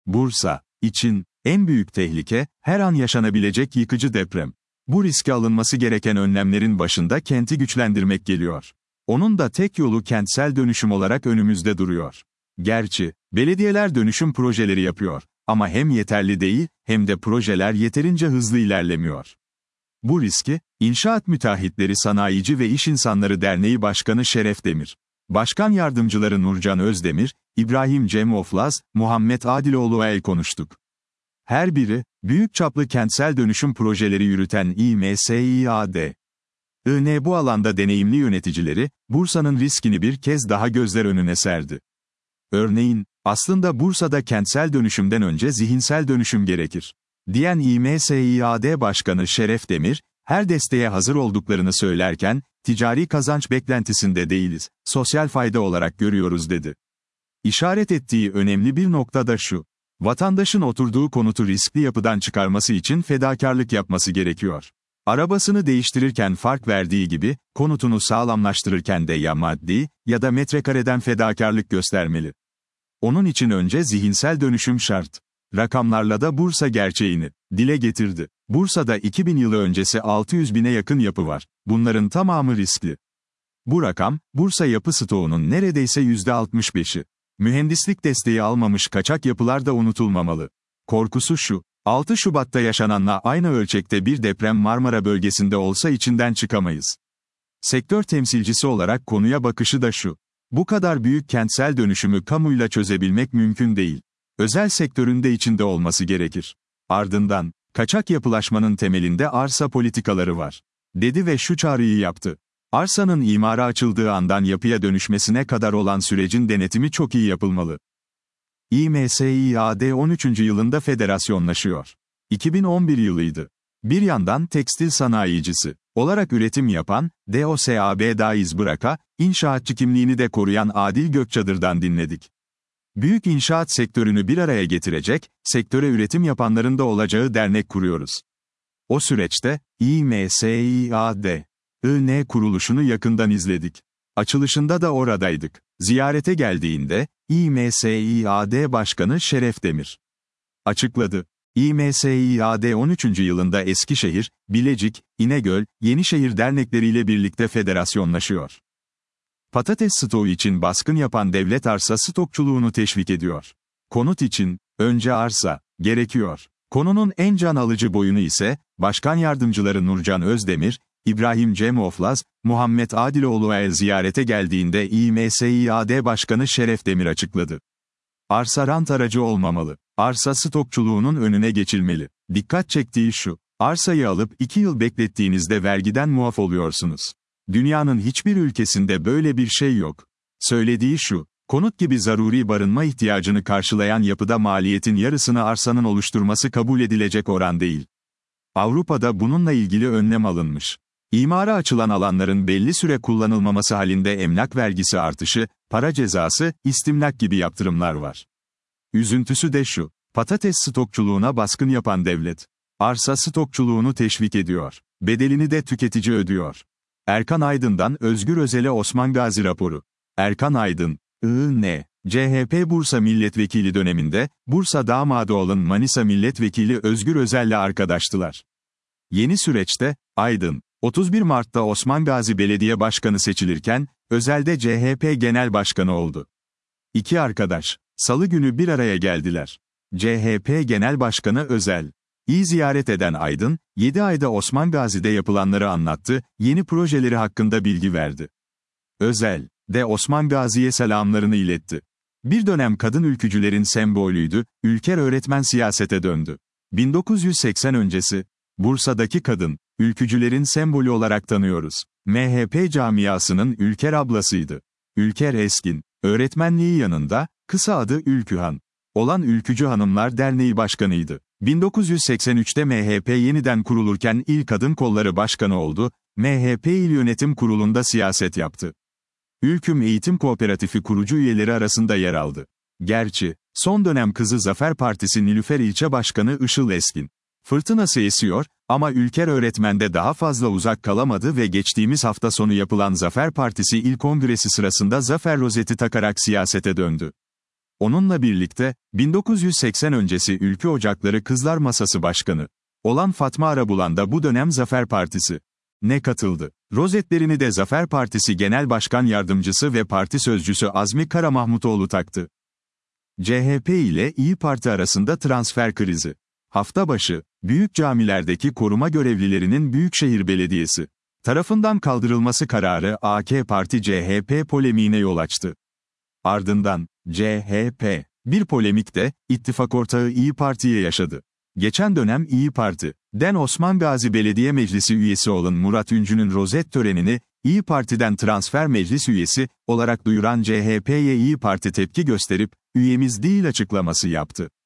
Bursa için en büyük tehlike, her an yaşanabilecek yıkıcı deprem. Bu riske alınması gereken önlemlerin başında kenti güçlendirmek geliyor. Onun da tek yolu kentsel dönüşüm olarak önümüzde duruyor. Gerçi, belediyeler dönüşüm projeleri yapıyor. Ama hem yeterli değil, hem de projeler yeterince hızlı ilerlemiyor. Bu riski, İnşaat Müteahhitleri Sanayici ve İş İnsanları Derneği Başkanı Şeref Demir, Başkan Yardımcıları Nurcan Özdemir, İbrahim Cem Oflaz, Muhammed Adiloğlu'ya konuştuk. Her biri, büyük çaplı kentsel dönüşüm projeleri yürüten İMSİAD. Bu alanda deneyimli yöneticileri, Bursa'nın riskini bir kez daha gözler önüne serdi. Örneğin, aslında Bursa'da kentsel dönüşümden önce zihinsel dönüşüm gerekir, diyen İMSİAD Başkanı Şeref Demir, her desteğe hazır olduklarını söylerken, ticari kazanç beklentisinde değiliz, sosyal fayda olarak görüyoruz dedi. İşaret ettiği önemli bir nokta da şu: vatandaşın oturduğu konutu riskli yapıdan çıkarması için fedakarlık yapması gerekiyor. Arabasını değiştirirken fark verdiği gibi, konutunu sağlamlaştırırken de ya maddi, ya da metrekareden fedakarlık göstermeli. Onun için önce zihinsel dönüşüm şart. Rakamlarla da Bursa gerçeğini dile getirdi. Bursa'da 2000 yılı öncesi 600 bine yakın yapı var. Bunların tamamı riskli. Bu rakam, Bursa yapı stoğunun neredeyse %65'i. Mühendislik desteği almamış kaçak yapılar da unutulmamalı. Korkusu şu: 6 Şubat'ta yaşananla aynı ölçekte bir deprem Marmara bölgesinde olsa içinden çıkamayız. Sektör temsilcisi olarak konuya bakışı da şu: bu kadar büyük kentsel dönüşümü kamuyla çözebilmek mümkün değil. Özel sektörün de içinde olması gerekir. Ardından, kaçak yapılaşmanın temelinde arsa politikaları var, dedi ve şu çağrıyı yaptı: arsanın imara açıldığı andan yapıya dönüşmesine kadar olan sürecin denetimi çok iyi yapılmalı. İMSİAD 13. yılında federasyonlaşıyor. 2011 yılıydı. Bir yandan tekstil sanayicisi olarak üretim yapan, DOSAB iz bıraka, inşaatçı kimliğini de koruyan Adil Gökçadır'dan dinledik. Büyük inşaat sektörünü bir araya getirecek, sektöre üretim yapanların da olacağı dernek kuruyoruz. O süreçte, İMSİAD kuruluşunu yakından izledik. Açılışında da oradaydık. Ziyarete geldiğinde, İMSİAD Başkanı Şeref Demir açıkladı. İMSİAD 13. yılında Eskişehir, Bilecik, İnegöl, Yenişehir dernekleriyle birlikte federasyonlaşıyor. Patates stoğu için baskın yapan devlet arsa stokçuluğunu teşvik ediyor. Konut için, önce arsa gerekiyor. Konunun en can alıcı boyunu ise, Başkan Yardımcıları Nurcan Özdemir, İbrahim Cem Oflaz, Muhammed Adiloğlu'ya ziyarete geldiğinde İMSİAD Başkanı Şeref Demir açıkladı. Arsa rant aracı olmamalı. Arsa stokçuluğunun önüne geçilmeli. Dikkat çektiği şu: arsayı alıp 2 yıl beklettiğinizde vergiden muaf oluyorsunuz. Dünyanın hiçbir ülkesinde böyle bir şey yok. Söylediği şu: konut gibi zaruri barınma ihtiyacını karşılayan yapıda maliyetin yarısını arsanın oluşturması kabul edilecek oran değil. Avrupa'da bununla ilgili önlem alınmış. İmara açılan alanların belli süre kullanılmaması halinde emlak vergisi artışı, para cezası, istimlak gibi yaptırımlar var. Üzüntüsü de şu: patates stokçuluğuna baskın yapan devlet, arsa stokçuluğunu teşvik ediyor. Bedelini de tüketici ödüyor. Erkan Aydın'dan Özgür Özel'e Osman Gazi raporu. Erkan Aydın, CHP Bursa Milletvekili döneminde, Bursa damadı olan Manisa Milletvekili Özgür Özel'le arkadaştılar. Yeni süreçte, Aydın, 31 Mart'ta Osman Gazi Belediye Başkanı seçilirken, Özel de CHP Genel Başkanı oldu. İki arkadaş, Salı günü bir araya geldiler. CHP Genel Başkanı Özel ziyaret eden Aydın, 7 ayda Osman Gazi'de yapılanları anlattı, yeni projeleri hakkında bilgi verdi. Özel de Osman Gazi'ye selamlarını iletti. Bir dönem kadın ülkücülerin sembolüydü, Ülker öğretmen siyasete döndü. 1980 öncesi, Bursa'daki kadın, ülkücülerin sembolü olarak tanıyoruz. MHP camiasının Ülker ablasıydı. Ülker Eskin, öğretmenliği yanında, kısa adı Ülkühan olan Ülkücü Hanımlar Derneği Başkanıydı. 1983'te MHP yeniden kurulurken İl Kadın Kolları Başkanı oldu, MHP İl Yönetim Kurulu'nda siyaset yaptı. Ülküm Eğitim Kooperatifi kurucu üyeleri arasında yer aldı. Gerçi, son dönem kızı Zafer Partisi Nilüfer İlçe Başkanı Işıl Eskin fırtınası esiyor, ama Ülker öğretmende daha fazla uzak kalamadı ve geçtiğimiz hafta sonu yapılan Zafer Partisi İl Kongresi sırasında zafer rozeti takarak siyasete döndü. Onunla birlikte, 1980 öncesi Ülkü Ocakları Kızlar Masası Başkanı olan Fatma Arabulan da bu dönem Zafer Partisi ne katıldı. Rozetlerini de Zafer Partisi Genel Başkan Yardımcısı ve Parti Sözcüsü Azmi Karamahmutoğlu taktı. CHP ile İyi Parti arasında transfer krizi. Hafta başı, büyük camilerdeki koruma görevlilerinin Büyükşehir Belediyesi tarafından kaldırılması kararı AK Parti-CHP polemiğine yol açtı. Ardından, CHP, bir polemik de, ittifak ortağı İyi Parti'ye yaşadı. Geçen dönem İyi Parti'den Osman Gazi Belediye Meclisi üyesi olan Murat Üncü'nün rozet törenini, İyi Parti'den transfer meclis üyesi olarak duyuran CHP'ye İyi Parti tepki gösterip, üyemiz değil açıklaması yaptı.